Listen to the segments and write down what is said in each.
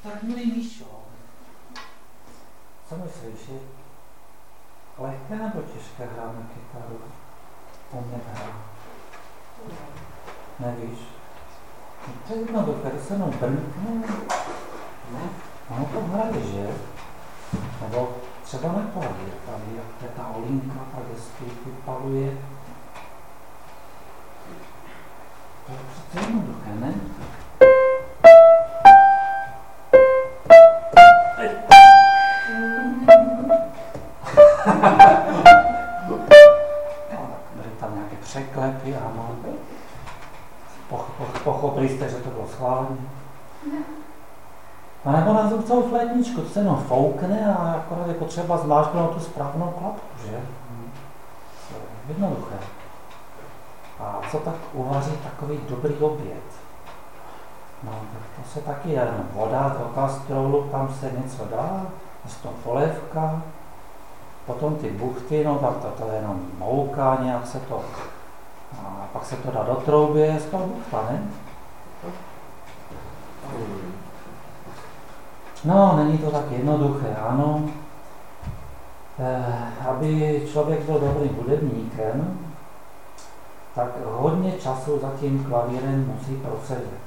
Tak milý Míšo, co myslíš, je lehké nebo těžké hrát na kytaru? On nehrá. Nevíš? To je jednoduché, to se jenom brnkne. Ne? Ono to hraje, že? Nebo třeba nepohraje tady, jak je ta Olinka, tak hezky vypaluje. To je přece jednoduché, ne? Byly tam nějaké překlepy, ano. Pochopili jste, že to bylo schválně? A nebo na celou flétničku, to se jenom foukne a akorát je potřeba zmáčknout tu správnou klapku, že? Jednoduché. A co tak uvaří takový dobrý oběd? No, tak to se taky jenom voda do kastrolu, tam se něco dá, to polévka, potom ty buchty, no tak to je jenom mouka, nějak se to, a pak se to dá do trouby, z toho buchta, ne? No, není to tak jednoduché, ano. Aby člověk byl dobrým hudebníkem, tak hodně času za tím klavírem musí prosedět.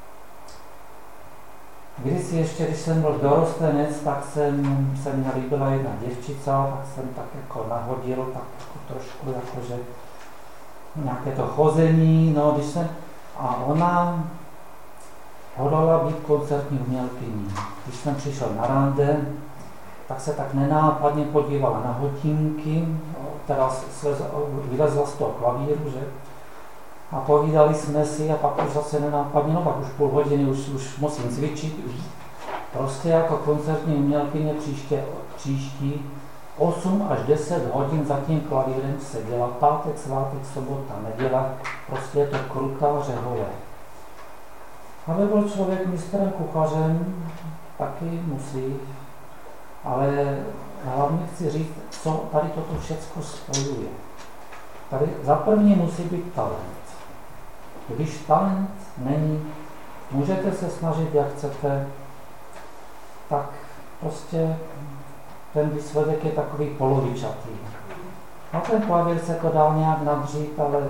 Kdysi ještě, když jsem byl dorostenec, tak se mi líbila jedna děvčica, tak jsem tak jako nahodil, tak jako trošku jakože nějaké to chození, no když jsem, a ona hodlala být koncertní umělkyní. Když jsem přišel na rande, tak se tak nenápadně podívala na hodinky, teda vylezla z toho klavíru, že? A povídali jsme si a pak už zase nenápadně, no pak už půl hodiny, už musím cvičit. Prostě jako koncertní umělkyně příští 8 až 10 hodin za tím klavírem seděla, pátek, svátek, sobota, neděle, prostě je to krutá řehole. Aby byl člověk mistrem kuchařem, taky musí, ale hlavně chci říct, co tady toto všecko spojuje. Tady za první musí být talent. Když talent není, můžete se snažit, jak chcete, tak prostě ten výsledek je takový polovičatý. Na ten klavír se to dá nějak nadřít, ale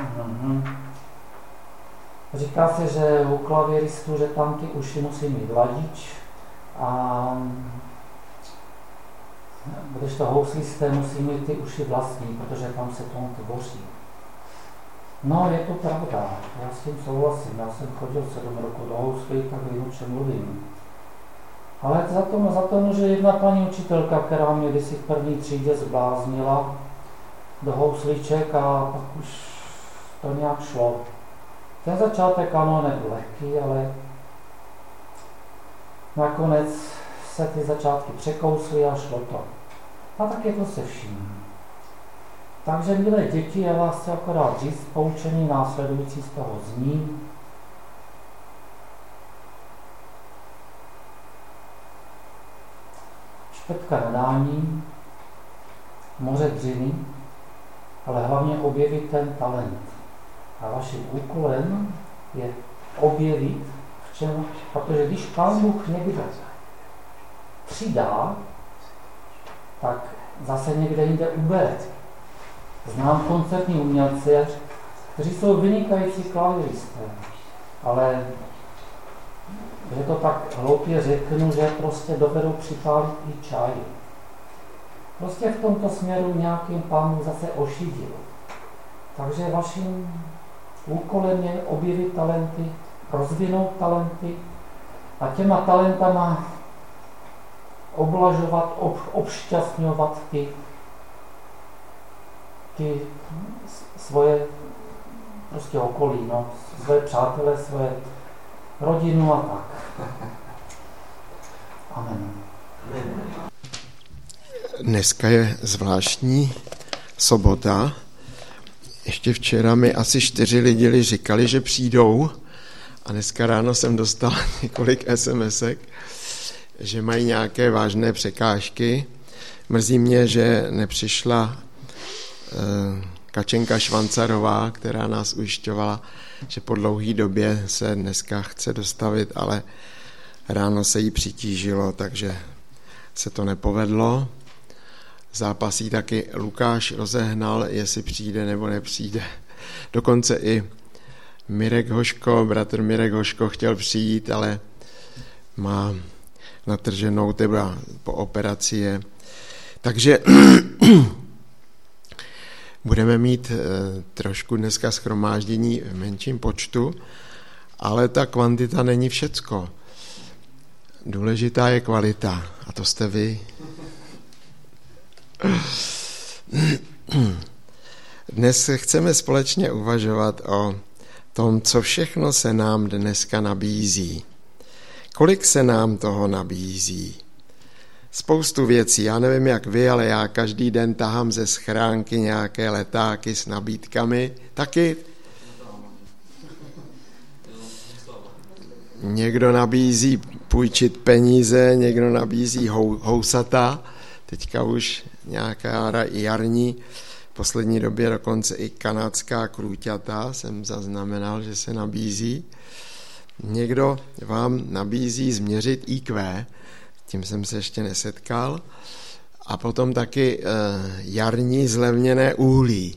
Říká se, že u klavíristů, že tam ty uši musí mít ladič a když to houslisté musí mít ty uši vlastní, protože tam se tomu tvoří. No, je to pravda, já s tím souhlasím, já jsem chodil 7 roku do houslí, tak vím, o čem mluvím. Ale za to může jedna paní učitelka, která mě kdysi v první třídě zbláznila do housliček a pak už to nějak šlo. Ten začátek ano, nebyl lehký, ale nakonec se ty začátky překously a šlo to. A tak je to se vším. Takže, milé děti, já vás chci akorát říct, poučení následující z toho zní. Špetka nadání, moře dřiny, ale hlavně objevit ten talent. A vaším úkolem je objevit, v čem, protože když Pán Bůh někde přidá, tak zase někde jinde ubere. Znám koncertní umělce, kteří jsou vynikající klavíristé, ale že to tak hloupě řeknu, že prostě dovedou připálit i čaj. Prostě v tomto směru nějakým Pán Bůh zase ošidil. Takže vaším úkolem je objevit talenty, rozvinout talenty a těma talentama oblažovat, obšťastňovat ty svoje prostě okolí, no, svoje přátele, svoje rodinu a tak. Amen. Dneska je zvláštní sobota. Ještě včera mi asi 4 lidi říkali, že přijdou a dneska ráno jsem dostal několik SMSek, že mají nějaké vážné překážky. Mrzí mě, že nepřišla Kačenka Švancarová, která nás ujišťovala, že po dlouhé době se dneska chce dostavit, ale ráno se jí přitížilo, takže se to nepovedlo. Zápasí taky Lukáš rozehnal, jestli přijde nebo nepřijde. Dokonce i bratr Mirek Hoško chtěl přijít, ale má natrženou teba po operaci je. Takže budeme mít trošku dneska shromáždění v menším počtu, ale ta kvantita není všecko. Důležitá je kvalita a to jste vy. Dnes chceme společně uvažovat o tom, co všechno se nám dneska nabízí. Kolik se nám toho nabízí? Spoustu věcí, já nevím jak vy, ale já každý den tahám ze schránky nějaké letáky s nabídkami. Taky někdo nabízí půjčit peníze, někdo nabízí housata, teďka už nějaká jarní, v poslední době dokonce i kanadská krůťata jsem zaznamenal, že se nabízí. Někdo vám nabízí změřit IQ, tím jsem se ještě nesetkal, a potom taky jarní zlevněné uhlí.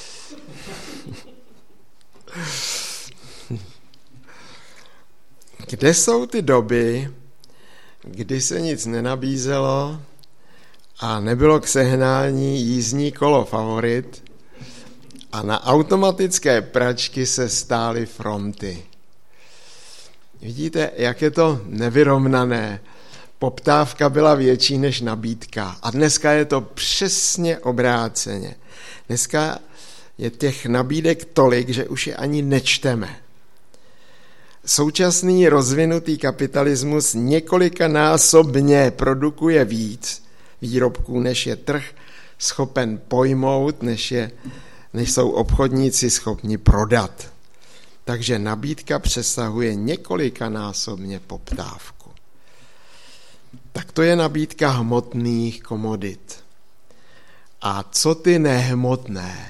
Kde jsou ty doby, kdy se nic nenabízelo a nebylo k sehnání jízdní kolo Favorit a na automatické pračky se stály fronty? Vidíte, jak je to nevyrovnané. Poptávka byla větší než nabídka a dneska je to přesně obráceně. Dneska je těch nabídek tolik, že už je ani nečteme. Současný rozvinutý kapitalismus několikanásobně produkuje víc výrobků, než je trh schopen pojmout, než jsou obchodníci schopni prodat. Takže nabídka přesahuje několikanásobně poptávku. Tak to je nabídka hmotných komodit. A co ty nehmotné?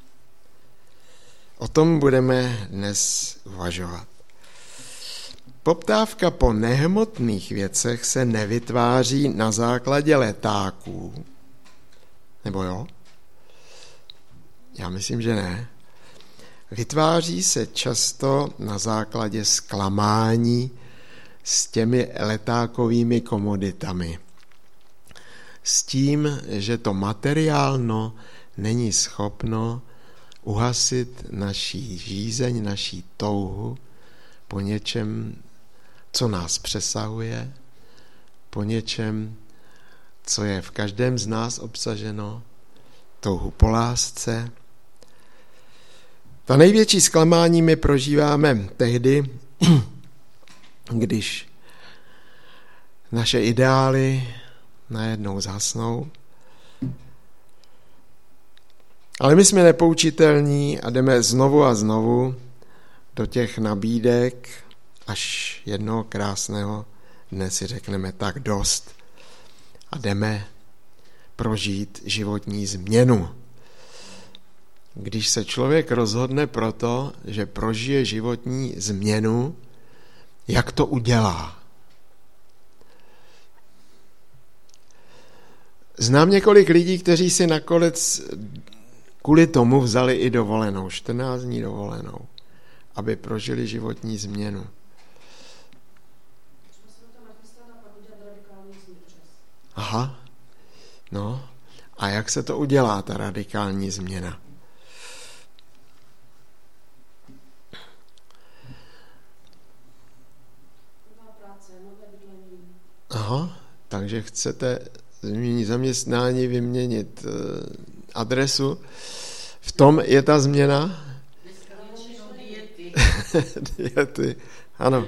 O tom budeme dnes uvažovat. Poptávka po nehmotných věcech se nevytváří na základě letáků. Nebo jo? Já myslím, že ne. Vytváří se často na základě zklamání s těmi letákovými komoditami. S tím, že to materiálno není schopno uhasit naší žízeň, naší touhu po něčem, co nás přesahuje, po něčem, co je v každém z nás obsaženo, touhu po lásce. Ta největší zklamání my prožíváme tehdy, když naše ideály najednou zhasnou. Ale my jsme nepoučitelní a jdeme znovu a znovu do těch nabídek, až jednoho krásného dne si řekneme tak dost a jdeme prožít životní změnu. Když se člověk rozhodne proto, že prožije životní změnu, jak to udělá? Znám několik lidí, kteří si nakonec kvůli tomu vzali i dovolenou, 14 dní dovolenou, aby prožili životní změnu. Aha, no, a jak se to udělá, ta radikální změna? Aha, takže chcete změnit zaměstnání, vyměnit adresu. V tom je ta změna? Diety, ano.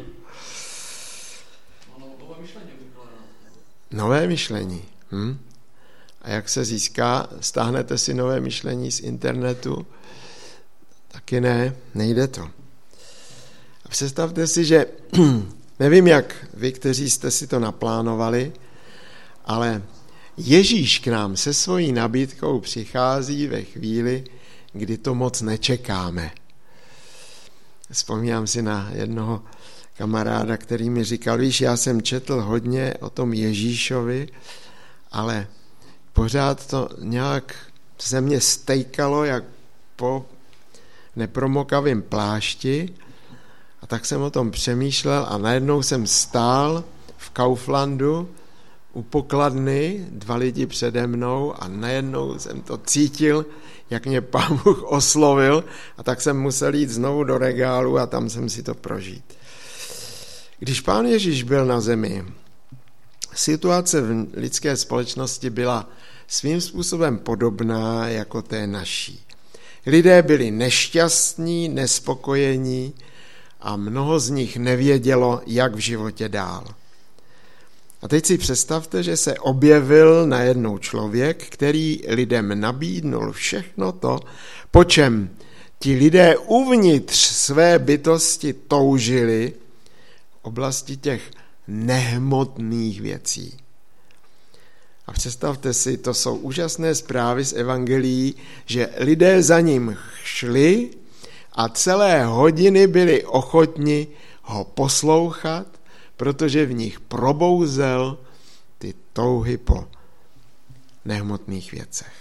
Nové myšlení. A jak se získá? Stáhnete si nové myšlení z internetu? Taky ne, nejde to. A představte si, že nevím, jak vy, kteří jste si to naplánovali, ale Ježíš k nám se svojí nabídkou přichází ve chvíli, kdy to moc nečekáme. Vzpomínám si na jednoho kamaráda, který mi říkal, víš, já jsem četl hodně o tom Ježíšovi, ale pořád to nějak se mě stejkalo jak po nepromokavém plášti, a tak jsem o tom přemýšlel a najednou jsem stál v Kauflandu u pokladny, 2 lidi přede mnou a najednou jsem to cítil, jak mě Pán Bůh oslovil, a tak jsem musel jít znovu do regálu a tam jsem si to prožít. Když Pán Ježíš byl na zemi, situace v lidské společnosti byla svým způsobem podobná jako té naší. Lidé byli nešťastní, nespokojení a mnoho z nich nevědělo, jak v životě dál. A teď si představte, že se objevil najednou člověk, který lidem nabídnul všechno to, po čem ti lidé uvnitř své bytosti toužili v oblasti těch nehmotných věcí. A představte si, to jsou úžasné zprávy z evangelií, že lidé za ním šli a celé hodiny byli ochotni ho poslouchat, protože v nich probouzel ty touhy po nehmotných věcech.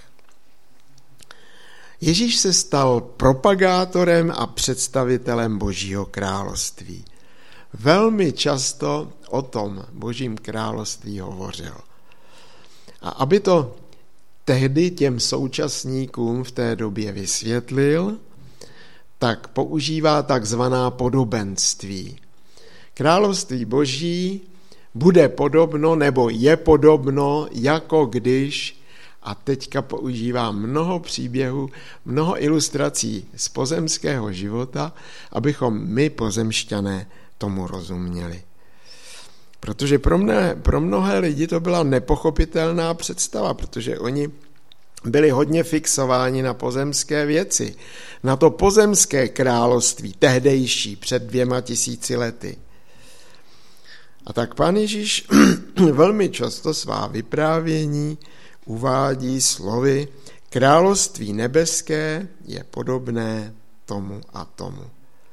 Ježíš se stal propagátorem a představitelem Božího království. Velmi často o tom Božím království hovořil. A aby to tehdy těm současníkům v té době vysvětlil, tak používá takzvaná podobenství. Království Boží bude podobno nebo je podobno, jako když, a teďka používá mnoho příběhů, mnoho ilustrací z pozemského života, abychom my pozemšťané tomu rozuměli. Protože pro mnohé lidi to byla nepochopitelná představa, protože oni byli hodně fixováni na pozemské věci, na to pozemské království, tehdejší, před 2000 lety. A tak Pán Ježíš velmi často svá vyprávění uvádí slovy: království nebeské je podobné tomu a tomu.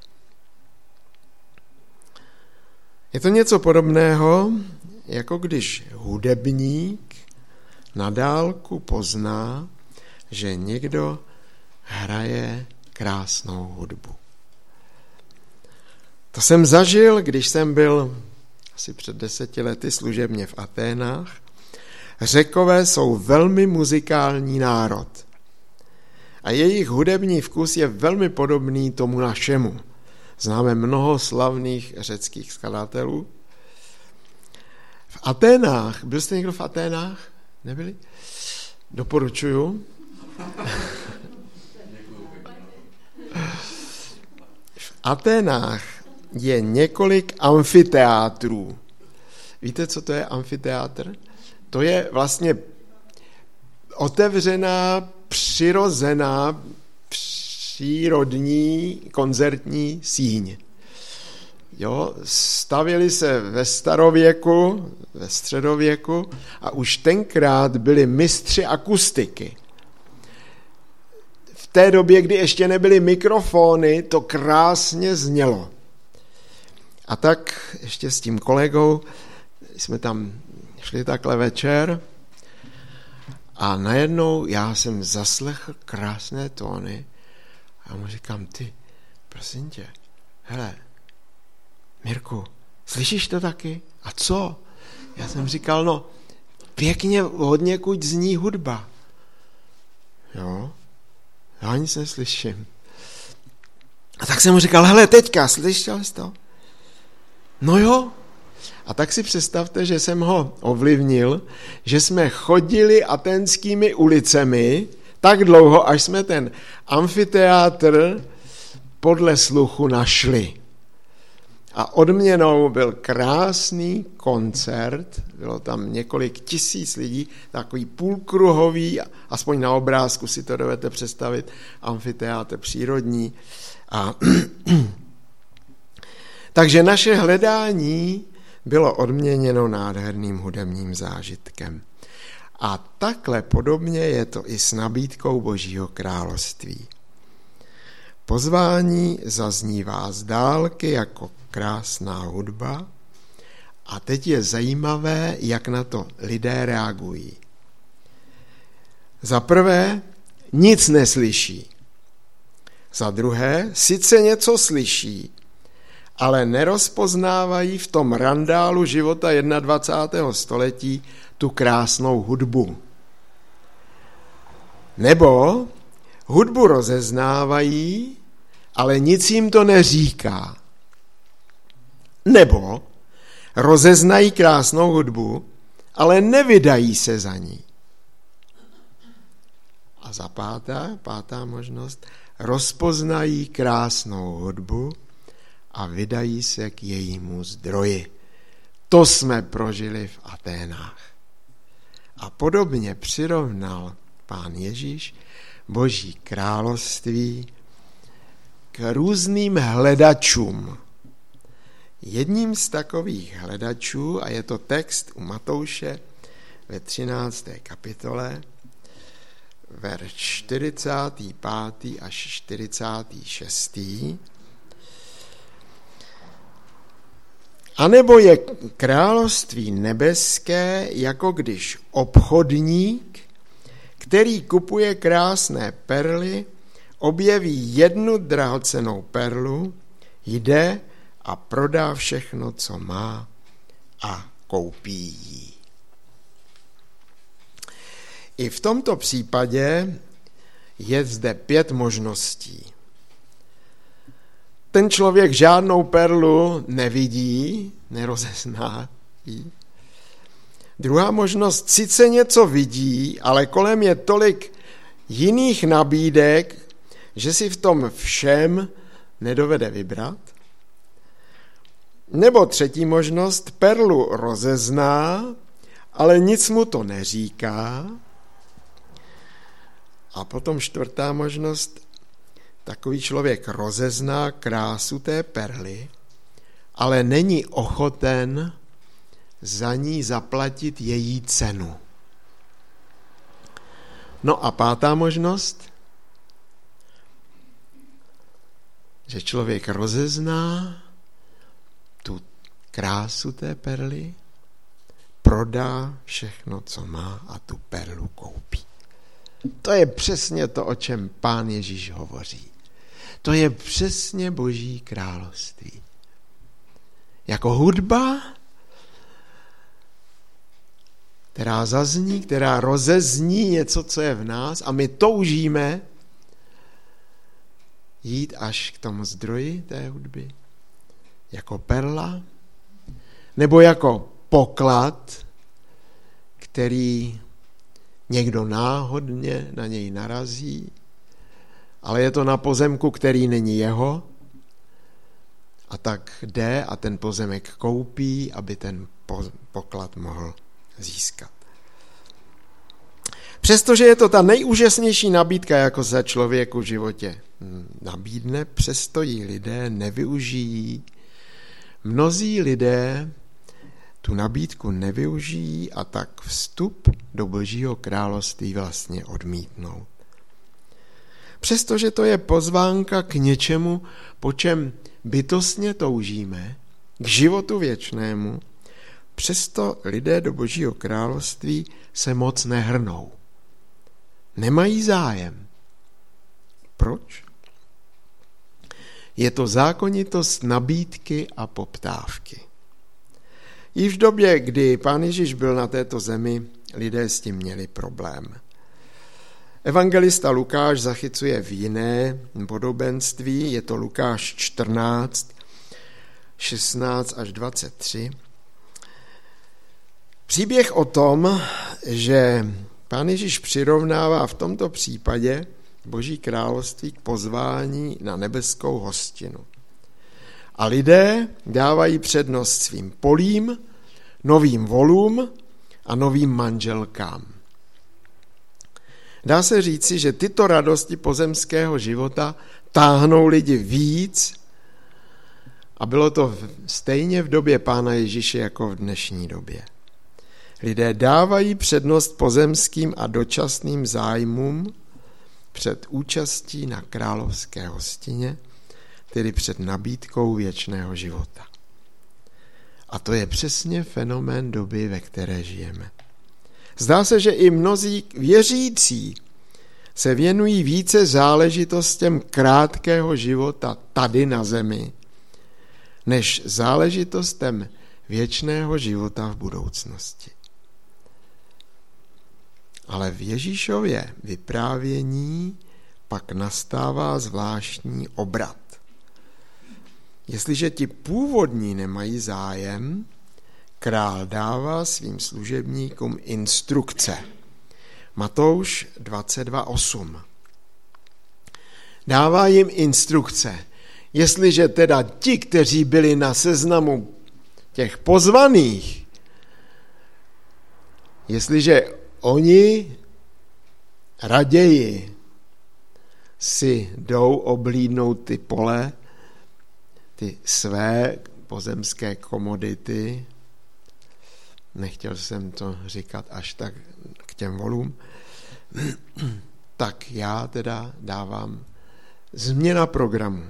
Je to něco podobného, jako když hudebník na dálku pozná, že někdo hraje krásnou hudbu. To jsem zažil, když jsem byl asi před 10 lety služebně v Aténách. Řekové jsou velmi muzikální národ a jejich hudební vkus je velmi podobný tomu našemu. Známe mnoho slavných řeckých skladatelů. V Aténách, byl jste někdo v Aténách? Nebyli? Doporučuju. V Aténách je několik amfiteátrů. Víte, co to je amfiteátr? To je vlastně otevřená, přirozená, přírodní koncertní síň. Jo, stavěli se ve starověku, ve středověku a už tenkrát byli mistři akustiky. V té době, kdy ještě nebyly mikrofony, to krásně znělo. A tak ještě s tím kolegou jsme tam šli takhle večer a najednou já jsem zaslechl krásné tóny a mu říkám: ty, prosím tě, hele, Mirku, slyšíš to taky? A co? Já jsem říkal: no, pěkně hodněkud zní hudba. Jo, já nic neslyším. A tak jsem mu říkal: hele, teďka, slyšel jsi to? No jo. A tak si představte, že jsem ho ovlivnil, že jsme chodili aténskými ulicemi tak dlouho, až jsme ten amfiteátr podle sluchu našli. A odměnou byl krásný koncert, bylo tam několik tisíc lidí, takový půlkruhový, aspoň na obrázku si to dovedete představit, amfiteátr přírodní. A takže naše hledání bylo odměněno nádherným hudebním zážitkem. A takhle podobně je to i s nabídkou Božího království. Pozvání zaznívá z dálky jako krásná hudba. A teď je zajímavé, jak na to lidé reagují. Za prvé, nic neslyší. Za druhé, sice něco slyší, ale nerozpoznávají v tom randálu života 21. století tu krásnou hudbu. Nebo hudbu rozeznávají, ale nic jim to neříká. Nebo rozeznají krásnou hudbu, ale nevydají se za ní. A za pátá možnost, rozpoznají krásnou hudbu a vydají se k jejímu zdroji. To jsme prožili v Aténách. A podobně přirovnal Pán Ježíš Boží království k různým hledačům. Jedním z takových hledačů, a je to text u Matouše ve 13. kapitole, verš 45. až 46. A nebo je království nebeské, jako když obchodník, který kupuje krásné perly, objeví jednu drahocennou perlu, jde a prodá všechno, co má, a koupí ji. I v tomto případě je zde 5 možností. Ten člověk žádnou perlu nevidí, nerozezná ji. Druhá možnost, sice něco vidí, ale kolem je tolik jiných nabídek, že si v tom všem nedovede vybrat. Nebo třetí možnost, perlu rozezná, ale nic mu to neříká. A potom čtvrtá možnost, takový člověk rozezná krásu té perly, ale není ochoten za ní zaplatit její cenu. No a pátá možnost, že člověk rozezná tu krásu té perly, prodá všechno, co má, a tu perlu koupí. To je přesně to, o čem Pán Ježíš hovoří. To je přesně Boží království. Jako hudba, která zazní, která rozezní něco, co je v nás, a my toužíme jít až k tomu zdroji té hudby. Jako perla, nebo jako poklad, který někdo náhodně na něj narazí, ale je to na pozemku, který není jeho, a tak jde a ten pozemek koupí, aby ten poklad mohl získat. Přestože je to ta nejúžasnější nabídka, jako se člověku v životě nabídne, přesto ji lidé nevyužijí. Mnozí lidé tu nabídku nevyužijí a tak vstup do Božího království vlastně odmítnou. Přestože to je pozvánka k něčemu, po čem bytostně toužíme, k životu věčnému, přesto lidé do Božího království se moc nehrnou. Nemají zájem. Proč? Je to zákonitost nabídky a poptávky. I v době, kdy Pán Ježíš byl na této zemi, lidé s tím měli problém. Evangelista Lukáš zachycuje v jiné podobenství, je to Lukáš 14, 16 až 23. Příběh o tom, že Pán Ježíš přirovnává v tomto případě Boží království k pozvání na nebeskou hostinu. A lidé dávají přednost svým polím, novým volům a novým manželkám. Dá se říci, že tyto radosti pozemského života táhnou lidi víc, a bylo to stejně v době Pána Ježíše jako v dnešní době. Lidé dávají přednost pozemským a dočasným zájmům před účastí na královské hostině, tedy před nabídkou věčného života. A to je přesně fenomén doby, ve které žijeme. Zdá se, že i mnozí věřící se věnují více záležitostem krátkého života tady na zemi, než záležitostem věčného života v budoucnosti. Ale v Ježíšově vyprávění pak nastává zvláštní obrat. Jestliže ti původní nemají zájem, král dává svým služebníkům instrukce. Matouš 22:8. Dává jim instrukce. Jestliže teda ti, kteří byli na seznamu těch pozvaných, jestliže oni raději si jdou oblídnout ty pole, ty své pozemské komodity, nechtěl jsem to říkat až tak k těm volům, tak já teda dávám změna programu.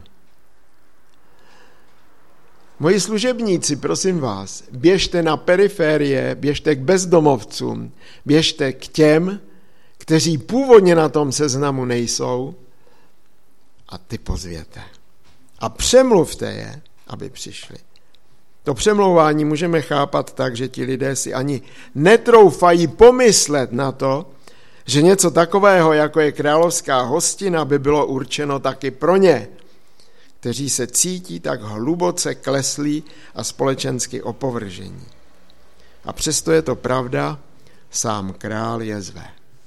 Moji služebníci, prosím vás, běžte na periférie, běžte k bezdomovcům, běžte k těm, kteří původně na tom seznamu nejsou, a ty pozvěte. A přemluvte je, aby přišli. To přemlouvání můžeme chápat tak, že ti lidé si ani netroufají pomyslet na to, že něco takového, jako je královská hostina, by bylo určeno taky pro ně, kteří se cítí tak hluboce kleslí a společensky opovržení. A přesto je to pravda, sám král je zve.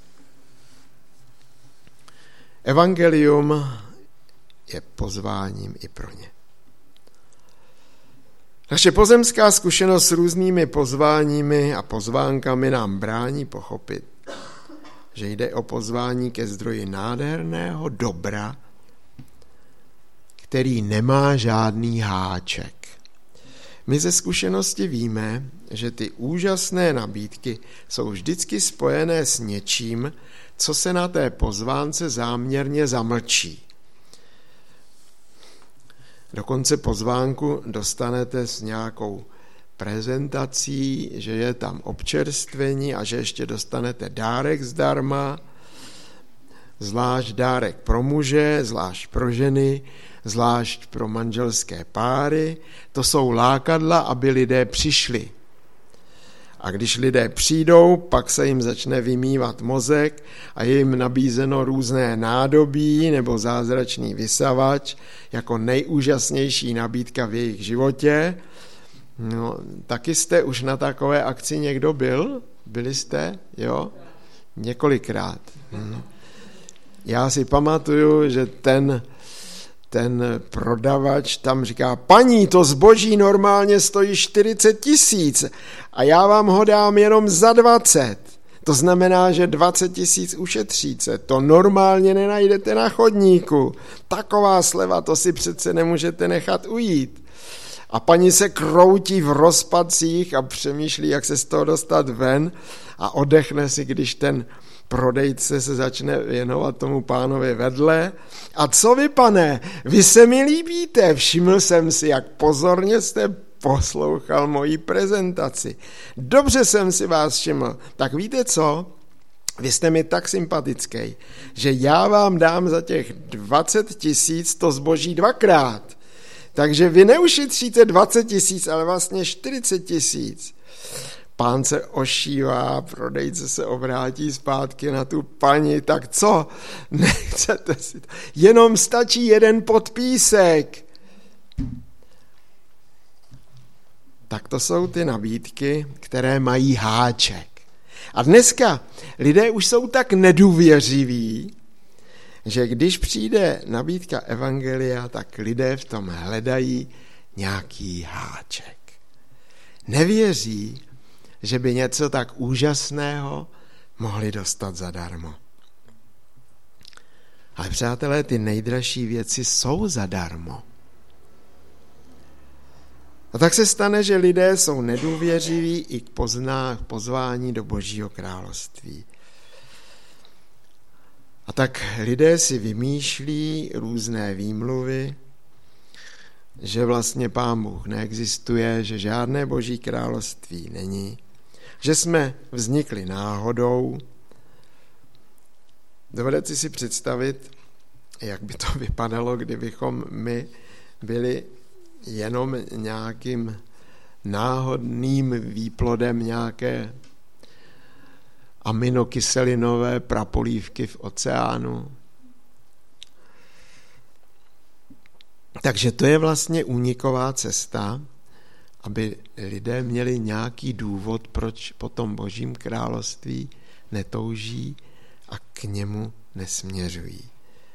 Evangelium je pozváním i pro ně. Naše pozemská zkušenost s různými pozváními a pozvánkami nám brání pochopit, že jde o pozvání ke zdroji nádherného dobra, který nemá žádný háček. My ze zkušenosti víme, že ty úžasné nabídky jsou vždycky spojené s něčím, co se na té pozvánce záměrně zamlčí. Dokonce pozvánku dostanete s nějakou prezentací, že je tam občerstvení a že ještě dostanete dárek zdarma, zvlášť dárek pro muže, zvlášť pro ženy, zvlášť pro manželské páry. To jsou lákadla, aby lidé přišli. A když lidé přijdou, pak se jim začne vymývat mozek a je jim nabízeno různé nádobí nebo zázračný vysavač jako nejúžasnější nabídka v jejich životě. No, taky jste už na takové akci někdo byl? Byli jste? Jo? Několikrát. Já si pamatuju, že ten prodavač tam říká, paní, to zboží normálně stojí 40 000 a já vám ho dám jenom za 20. To znamená, že 20 000 ušetříte. To normálně nenajdete na chodníku. Taková sleva, to si přece nemůžete nechat ujít. A paní se kroutí v rozpacích a přemýšlí, jak se z toho dostat ven a oddechne si, když ten prodejce se začne věnovat tomu pánovi vedle. A co vy, pane, vy se mi líbíte, všiml jsem si, jak pozorně jste poslouchal moji prezentaci. Dobře jsem si vás všiml. Tak víte co? Vy jste mi tak sympatický, že já vám dám za těch 20 000 to zboží 2krát. Takže vy neušetříte 20 000, ale vlastně 40 000. Pán se ošívá, prodejce se obrátí zpátky na tu paní, tak co? Nechcete si to? Jenom stačí jeden podpísek. Tak to jsou ty nabídky, které mají háček. A dneska lidé už jsou tak nedůvěřiví, že když přijde nabídka evangelia, tak lidé v tom hledají nějaký háček. Nevěří, že by něco tak úžasného mohli dostat zadarmo. Ale přátelé, ty nejdražší věci jsou zadarmo. A tak se stane, že lidé jsou nedůvěřiví i k pozvání do Božího království. A tak lidé si vymýšlí různé výmluvy že vlastně Pán Bůh neexistuje, že žádné boží království není, že jsme vznikli náhodou. Dovedete si představit, jak by to vypadalo, kdybychom my byli jenom nějakým náhodným výplodem nějaké aminokyselinové prapolívky v oceánu. Takže to je vlastně úniková cesta, aby lidé měli nějaký důvod, proč po tom božím království netouží a k němu nesměřují.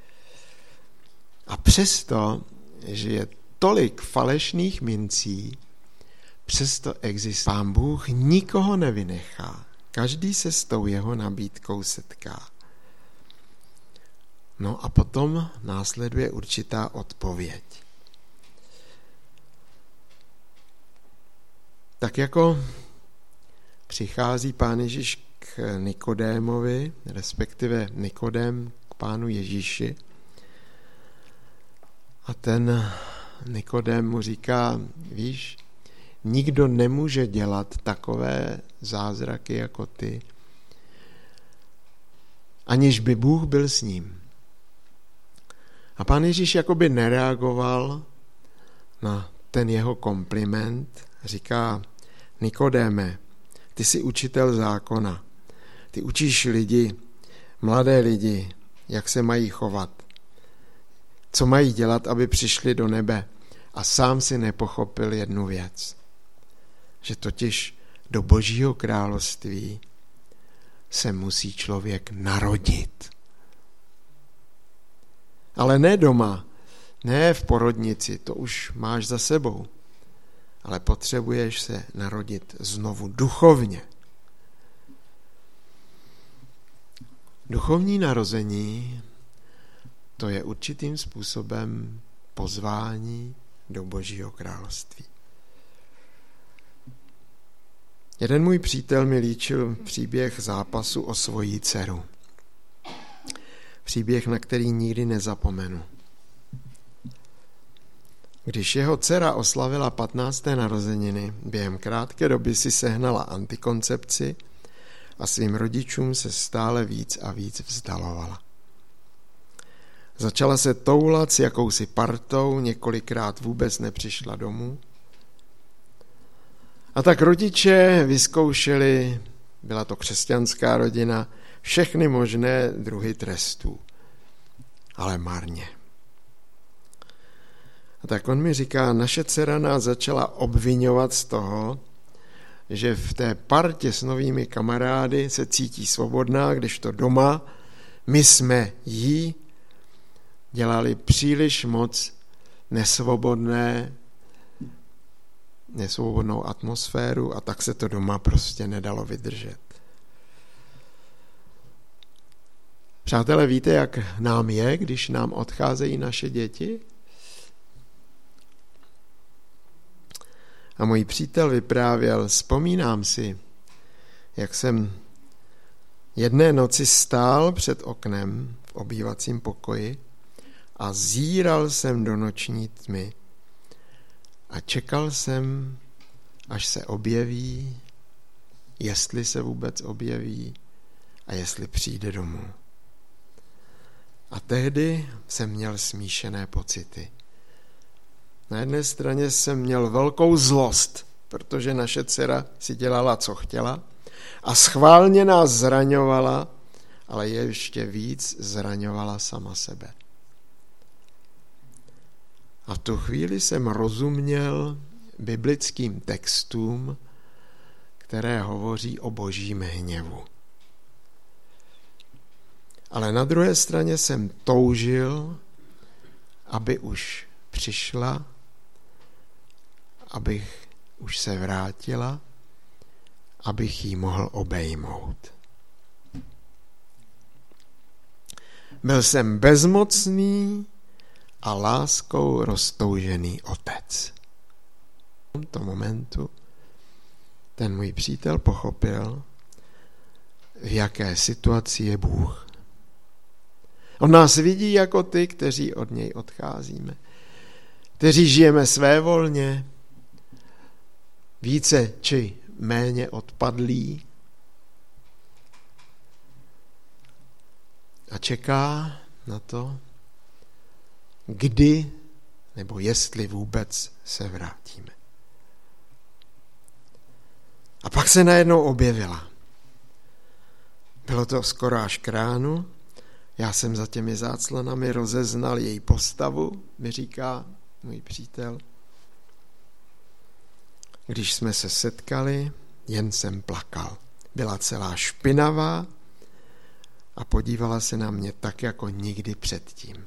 A přesto, že je tolik falešných mincí, přesto existuje. Pán Bůh nikoho nevynechá. Každý se s tou jeho nabídkou setká. No a potom následuje určitá odpověď. Tak jako přichází Pán Ježíš k Nikodémovi, respektive Nikodém k Pánu Ježíši, a ten Nikodém mu říká, víš, nikdo nemůže dělat takové zázraky jako ty, aniž by Bůh byl s ním. A Pán Ježíš jakoby nereagoval na ten jeho kompliment. Říká, Nikodéme, ty jsi učitel zákona. Ty učíš lidi, mladé lidi, jak se mají chovat. Co mají dělat, aby přišli do nebe. A sám si nepochopil jednu věc. Že totiž do Božího království se musí člověk narodit. Ale ne doma, ne v porodnici, to už máš za sebou. Ale potřebuješ se narodit znovu duchovně. Duchovní narození, to je určitým způsobem pozvání do Božího království. Jeden můj přítel mi líčil příběh zápasu o svoji dceru. Příběh, na který nikdy nezapomenu. Když jeho dcera oslavila 15. narozeniny, během krátké doby si sehnala antikoncepci a svým rodičům se stále víc a víc vzdalovala. Začala se toulat s jakousi partou, několikrát vůbec nepřišla domů. A tak rodiče vyzkoušeli, byla to křesťanská rodina, všechny možné druhy trestů. Ale marně. A tak on mi říká, naše dcera nás začala obviňovat z toho, že v té partě s novými kamarády se cítí svobodná, kdežto doma my jsme jí dělali příliš moc nesvobodnou atmosféru a tak se to doma prostě nedalo vydržet. Přátelé, víte, jak nám je, když nám odcházejí naše děti? A můj přítel vyprávěl, vzpomínám si, jak jsem jedné noci stál před oknem v obývacím pokoji a zíral jsem do noční tmy a čekal jsem, až se objeví, jestli se vůbec objeví a jestli přijde domů. A tehdy jsem měl smíšené pocity. Na jedné straně jsem měl velkou zlost, protože naše dcera si dělala, co chtěla a schválně nás zraňovala, ale ještě víc zraňovala sama sebe. A v tu chvíli jsem rozuměl biblickým textům, které hovoří o božím hněvu. Ale na druhé straně jsem toužil, aby už přišla, abych už se vrátila, abych ji mohl obejmout. Byl jsem bezmocný a láskou roztoužený otec. V tomto momentu ten můj přítel pochopil, v jaké situaci je Bůh. On nás vidí jako ty, kteří od něj odcházíme. kteří žijeme svévolně, více či méně odpadlí a čeká na to, kdy nebo jestli vůbec se vrátíme. A pak se najednou objevila. Bylo to skoro až k ránu. Já jsem za těmi záclonami rozeznal její postavu, mi říká můj přítel. Když jsme se setkali, jen jsem plakal. Byla celá špinavá a podívala se na mě tak, jako nikdy předtím.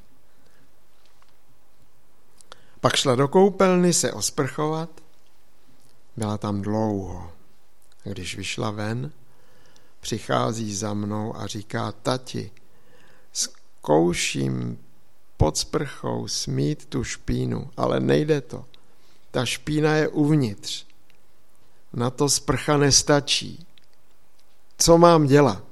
Pak šla do koupelny se osprchovat. Byla tam dlouho. Když vyšla ven, přichází za mnou a říká: tati, zkouším pod sprchou smít tu špínu, ale nejde to. Ta špína je uvnitř. Na to sprcha nestačí. Co mám dělat?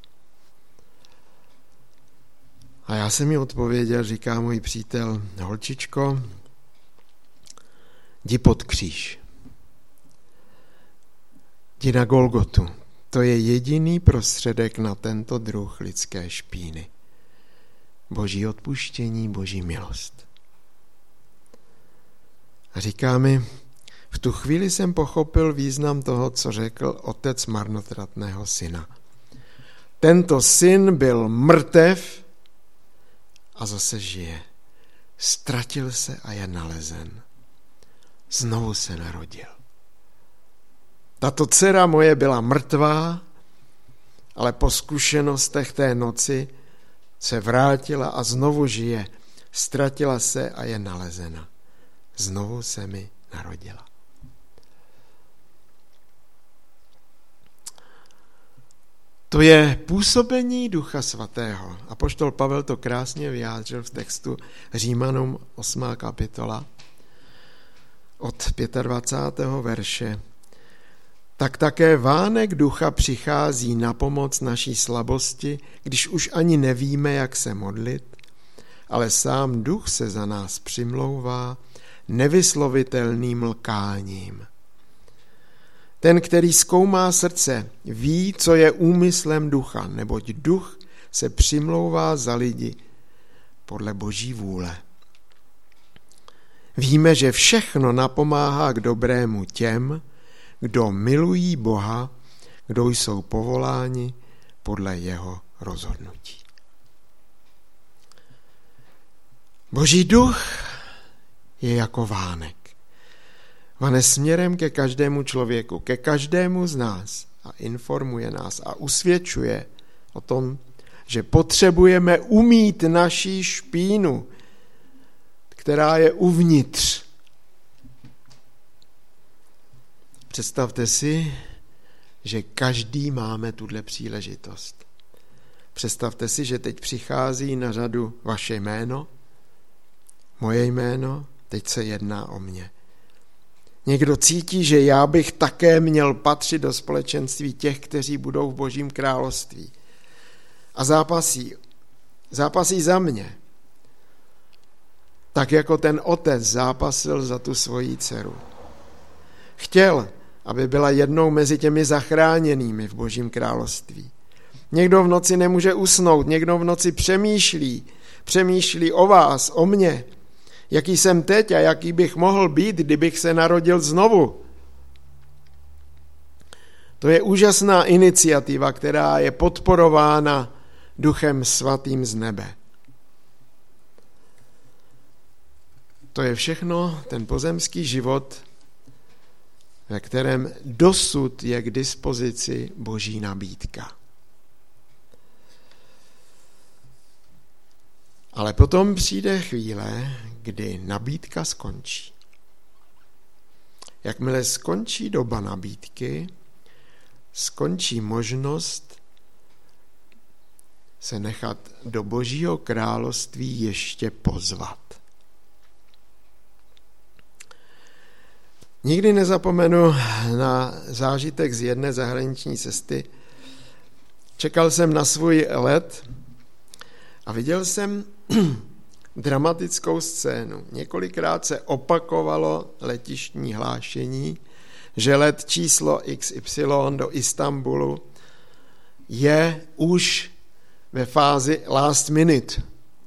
A já jsem jí odpověděl, říká můj přítel: holčičko, jdi pod kříž. Jdi na Golgotu. To je jediný prostředek na tento druh lidské špíny. Boží odpuštění, Boží milost. A říká mi, v tu chvíli jsem pochopil význam toho, co řekl otec marnotratného syna. Tento syn byl mrtev a zase žije. Ztratil se a je nalezen. Znovu se narodil. Tato dcera moje byla mrtvá, ale po zkušenostech té noci se vrátila a znovu žije. Ztratila se a je nalezena. Znovu se mi narodila. To je působení Ducha Svatého. Apoštol Pavel to krásně vyjádřil v textu Římanům 8. kapitola od 25. verše. Tak také vánek ducha přichází na pomoc naší slabosti, když už ani nevíme, jak se modlit, ale sám duch se za nás přimlouvá nevyslovitelným lkáním. Ten, který zkoumá srdce, ví, co je úmyslem ducha, neboť duch se přimlouvá za lidi podle Boží vůle. Víme, že všechno napomáhá k dobrému těm, kdo milují Boha, kdo jsou povoláni podle jeho rozhodnutí. Boží duch je jako vánek. Vane směrem ke každému člověku, ke každému z nás a informuje nás a usvědčuje o tom, že potřebujeme umýt naši špínu, která je uvnitř. Představte si, že každý máme tuhle příležitost. Představte si, že teď přichází na řadu vaše jméno, moje jméno, teď se jedná o mě. Někdo cítí, že já bych také měl patřit do společenství těch, kteří budou v Božím království. A zápasí za mě. Tak jako ten otec zápasil za tu svoji dceru. Chtěl, aby byla jednou mezi těmi zachráněnými v Božím království. Někdo v noci nemůže usnout, někdo v noci přemýšlí o vás, o mě, jaký jsem teď a jaký bych mohl být, kdybych se narodil znovu. To je úžasná iniciativa, která je podporována Duchem Svatým z nebe. To je všechno ten pozemský život, ve kterém dosud je k dispozici Boží nabídka. Ale potom přijde chvíle, kdy nabídka skončí. Jakmile skončí doba nabídky, skončí možnost se nechat do Božího království ještě pozvat. Nikdy nezapomenu na zážitek z jedné zahraniční cesty. Čekal jsem na svůj let a viděl jsem dramatickou scénu. Několikrát se opakovalo letištní hlášení, že let číslo XY do Istanbulu je už ve fázi last minute.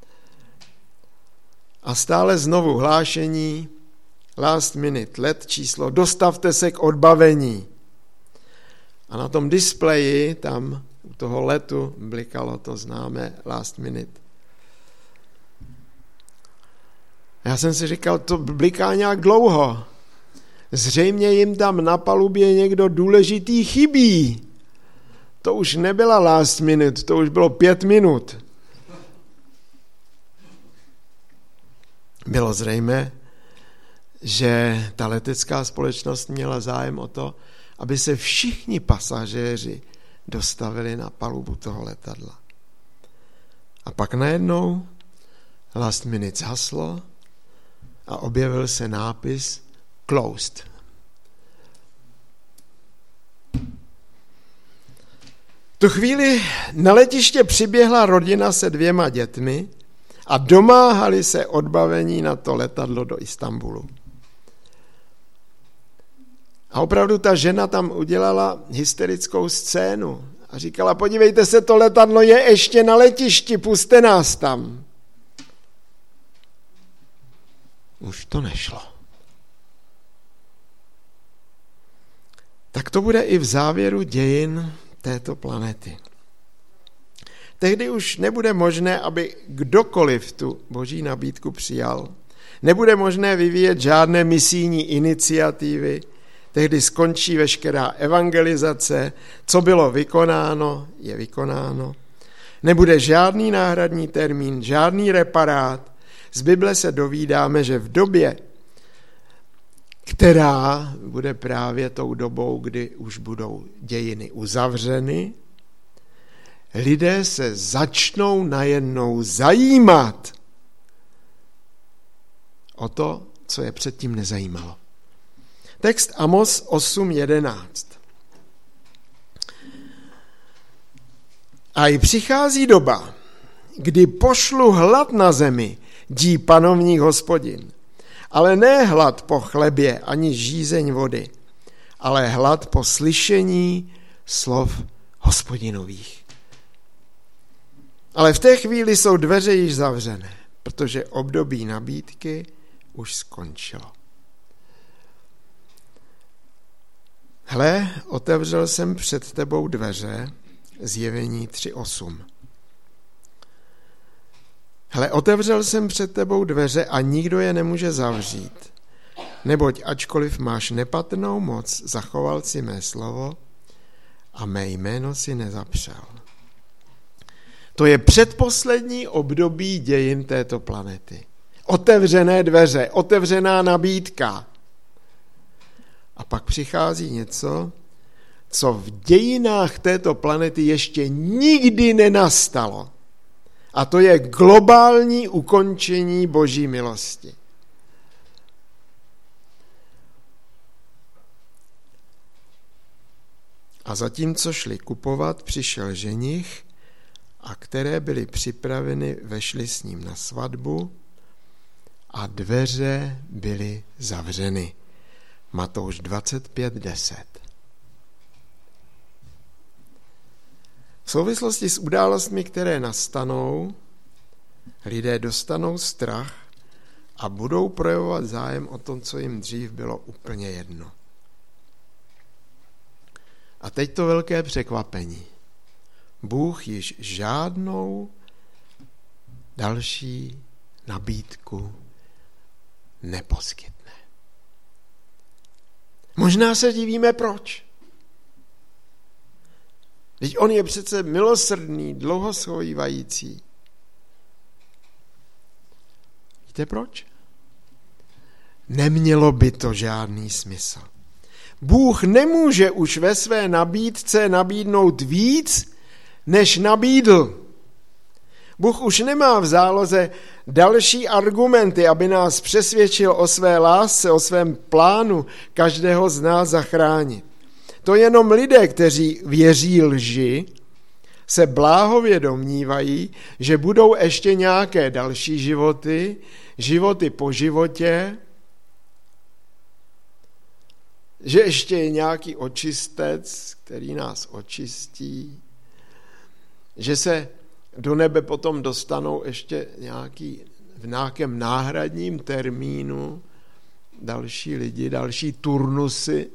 A stále znovu hlášení last minute, let číslo, dostavte se k odbavení. A na tom displeji, tam u toho letu, blikalo to známé last minute. Já jsem si říkal, to bliká nějak dlouho. Zřejmě jim tam na palubě někdo důležitý chybí. To už nebyla last minute, to už bylo 5 minut. Bylo zřejmé, že ta letecká společnost měla zájem o to, aby se všichni pasažéři dostavili na palubu toho letadla. A pak najednou last minute zhaslo a objevil se nápis closed. V tu chvíli na letiště přiběhla rodina se 2 dětmi a domáhali se odbavení na to letadlo do Istanbulu. A opravdu ta žena tam udělala hysterickou scénu a říkala, podívejte se, to letadlo je ještě na letišti, pusťte nás tam. Už to nešlo. Tak to bude i v závěru dějin této planety. Tehdy už nebude možné, aby kdokoliv tu boží nabídku přijal. Nebude možné vyvíjet žádné misijní iniciativy. Tehdy skončí veškerá evangelizace. Co bylo vykonáno, je vykonáno. Nebude žádný náhradní termín, žádný reparát. Z Bible se dovídáme, že v době, která bude právě tou dobou, kdy už budou dějiny uzavřeny, lidé se začnou najednou zajímat o to, co je předtím nezajímalo. Text Amos 8.11. A i přichází doba, kdy pošlu hlad na zemi, dí panovník Hospodin, ale ne hlad po chlebě ani žízeň vody, ale hlad po slyšení slov Hospodinových. Ale v té chvíli jsou dveře již zavřené, protože období nabídky už skončilo. Hle, otevřel jsem před tebou dveře, Zjevení 3.8. Hle, otevřel jsem před tebou dveře a nikdo je nemůže zavřít, neboť ačkoliv máš nepatrnou moc, zachoval si mé slovo a mé jméno si nezapřel. To je předposlední období dějin této planety. Otevřené dveře, otevřená nabídka. A pak přichází něco, co v dějinách této planety ještě nikdy nenastalo. A to je globální ukončení Boží milosti. A zatímco šli kupovat, přišel ženich, a které byly připraveny, vešli s ním na svatbu a dveře byly zavřeny. Matouš 25.10. V souvislosti s událostmi, které nastanou, lidé dostanou strach a budou projevovat zájem o tom, co jim dřív bylo úplně jedno. A teď to velké překvapení. Bůh již žádnou další nabídku neposkytne. Možná se divíme, proč. Vždyť on je přece milosrdný, dlouhoshovívající. Víte proč? Nemělo by to žádný smysl. Bůh nemůže už ve své nabídce nabídnout víc, než nabídl. Bůh už nemá v záloze další argumenty, aby nás přesvědčil o své lásce, o svém plánu každého z nás zachránit. To jenom lidé, kteří věří lži se bláhově domnívají, že budou ještě nějaké další životy, životy po životě, že ještě je nějaký očistec, který nás očistí, že se do nebe potom dostanou ještě v nějakém náhradním termínu další lidi, další turnusy.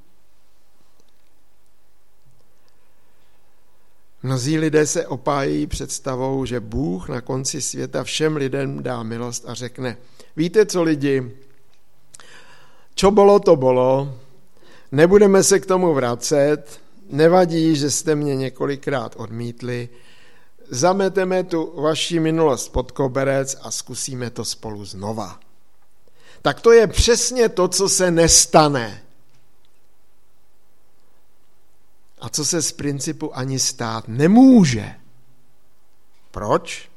Mnozí lidé se opájí představou, že Bůh na konci světa všem lidem dá milost a řekne: víte co, lidi, čo bolo, to bolo, nebudeme se k tomu vracet, nevadí, že jste mě několikrát odmítli, zameteme tu vaši minulost pod koberec a zkusíme to spolu znova. Tak to je přesně to, co se nestane. A co se z principu ani stát nemůže. Proč?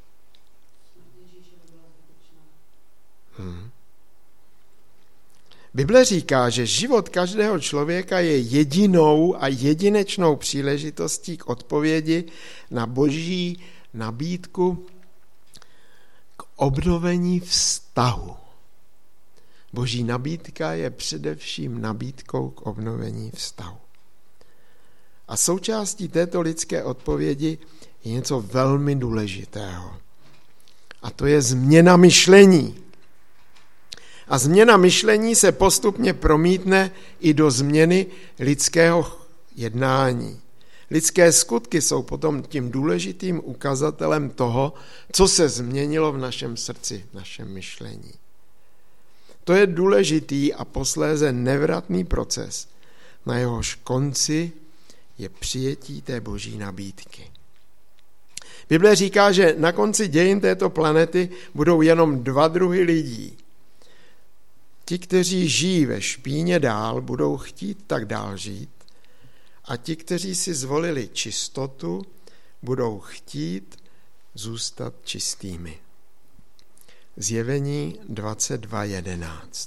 Bible říká, že život každého člověka je jedinou a jedinečnou příležitostí k odpovědi na boží nabídku k obnovení vztahu. Boží nabídka je především nabídkou k obnovení vztahu. A součástí této lidské odpovědi je něco velmi důležitého. A to je změna myšlení. A změna myšlení se postupně promítne i do změny lidského jednání. Lidské skutky jsou potom tím důležitým ukazatelem toho, co se změnilo v našem srdci, v našem myšlení. To je důležitý a posléze nevratný proces, na jehož konci je přijetí té boží nabídky. Bible říká, že na konci dějin této planety budou jenom dva druhy lidí. Ti, kteří žijí ve špíně dál, budou chtít tak dál žít, a ti, kteří si zvolili čistotu, budou chtít zůstat čistými. Zjevení 22:11.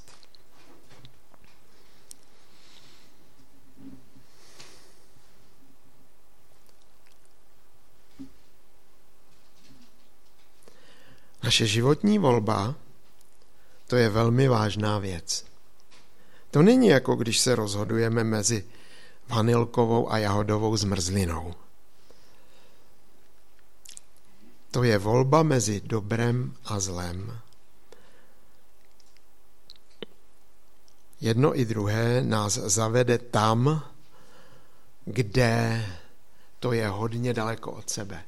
Naše životní volba, to je velmi vážná věc. To není jako když se rozhodujeme mezi vanilkovou a jahodovou zmrzlinou. To je volba mezi dobrem a zlem. Jedno i druhé nás zavede tam, kde to je hodně daleko od sebe.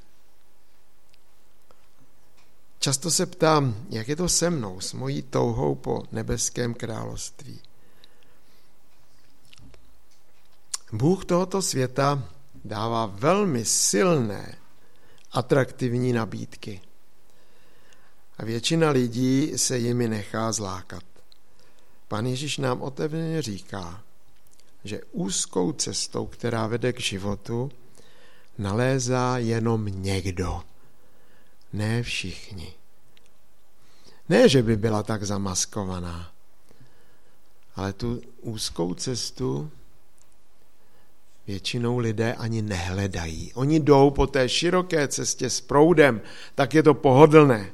Často se ptám, jak je to se mnou, s mojí touhou po nebeském království. Bůh tohoto světa dává velmi silné, atraktivní nabídky. A většina lidí se jimi nechá zlákat. Pán Ježíš nám otevřeně říká, že úzkou cestou, která vede k životu, nalézá jenom někdo. Ne všichni. Ne, že by byla tak zamaskovaná, ale tu úzkou cestu většinou lidé ani nehledají. Oni jdou po té široké cestě s proudem, tak je to pohodlné.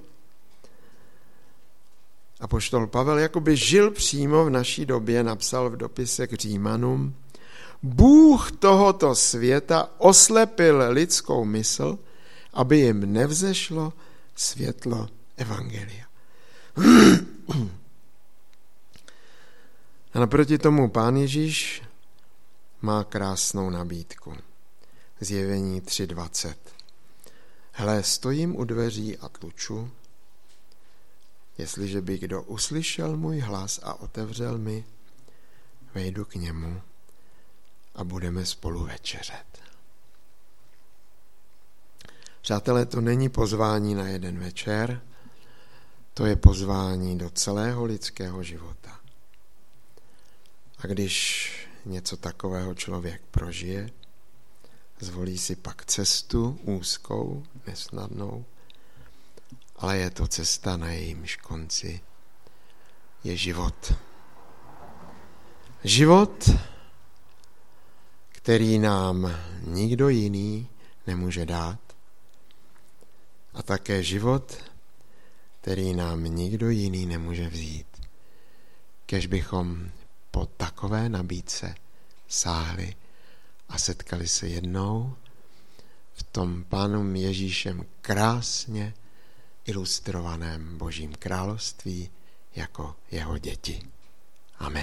Apoštol Pavel jakoby žil přímo v naší době, napsal v dopise k Římanům: Bůh tohoto světa oslepil lidskou mysl, aby jim nevzešlo světlo evangelia. A naproti tomu Pán Ježíš má krásnou nabídku. Zjevení 3:20. Hle, stojím u dveří a tluču. Jestliže by kdo uslyšel můj hlas a otevřel mi, vejdu k němu a budeme spolu večeřet. Přátelé, to není pozvání na jeden večer, to je pozvání do celého lidského života. A když něco takového člověk prožije, zvolí si pak cestu úzkou, nesnadnou, ale je to cesta, na jejímž konci je život. Život, který nám nikdo jiný nemůže dát, a také život, který nám nikdo jiný nemůže vzít. Kež bychom po takové nabídce sáhli a setkali se jednou v tom Pánem Ježíšem krásně ilustrovaném Božím království jako jeho děti.